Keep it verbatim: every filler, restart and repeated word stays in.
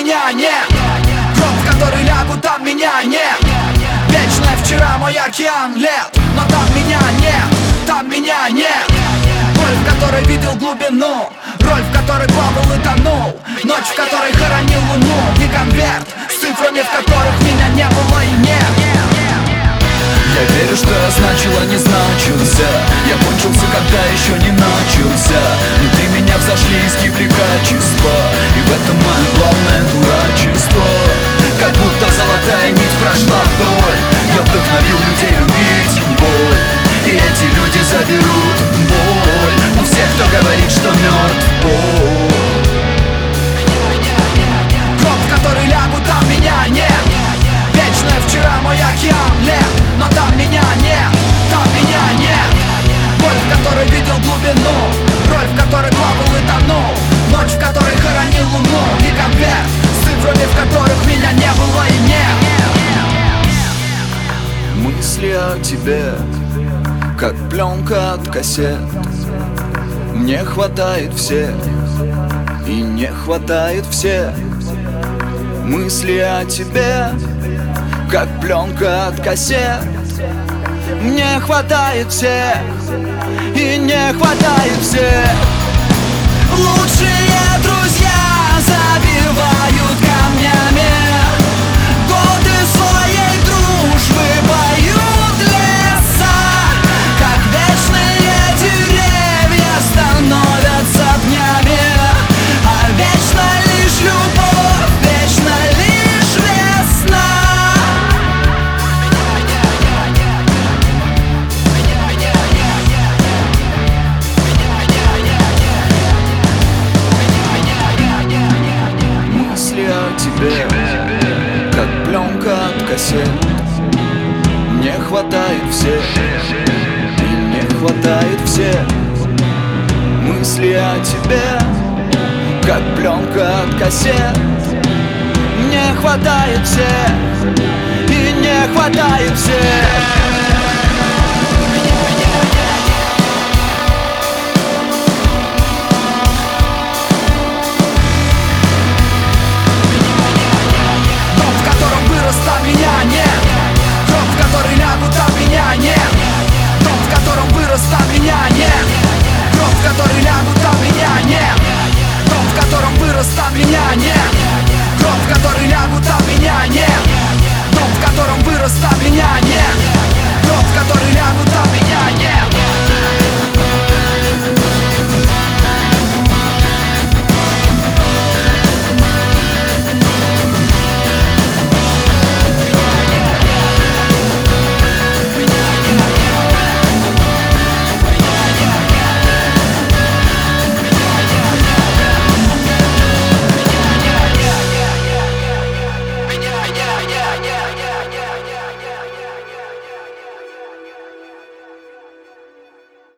меня нет. Гроб, в который лягу, там меня нет. Вечное вчера мой океан лет, но там меня нет, там меня нет. Боль, в которой видел глубину, роль, в которой плавал и тонул, ночь, в которой хоронил луну, и конверт с цифрами, в которых меня не было и нет. Я верю, что я значило не значился. Я кончился, когда еще не начался. Внутри меня взошли искры качества, и в этом мое главное дурачество. Как будто золотая нить прошла вдоль. Я вдохновил людей любить боль, и эти люди заберут боль у всех, кто говорит, что мертв. Боль. Гроб, в который лягу, там меня нет. Вечное вчера мой океан лет, но там меня нет, там меня нет. Боль, в которой видел глубину, роль, в которой плавал и тонул, ночь, в которой хоронил луну, и конверт с цифрами, в которых меня не было и нет. Мысли о тебе, как пленка от кассет. Мне хватает все, и не хватает все. Мысли о тебе, как пленка от кассет. Мне хватает все, и не хватает все. Лучшие друзья забивают камнями. Годы своей дружбы поют леса. Как вечные деревья становятся днями. А вечно лишь любовь, вечно лишь весна. Мысли о тебе, как пленка от кассет. Мне хватает все, и не хватает все. Мысли о тебе, как пленка от кассет. Мне хватает все, и не хватает все.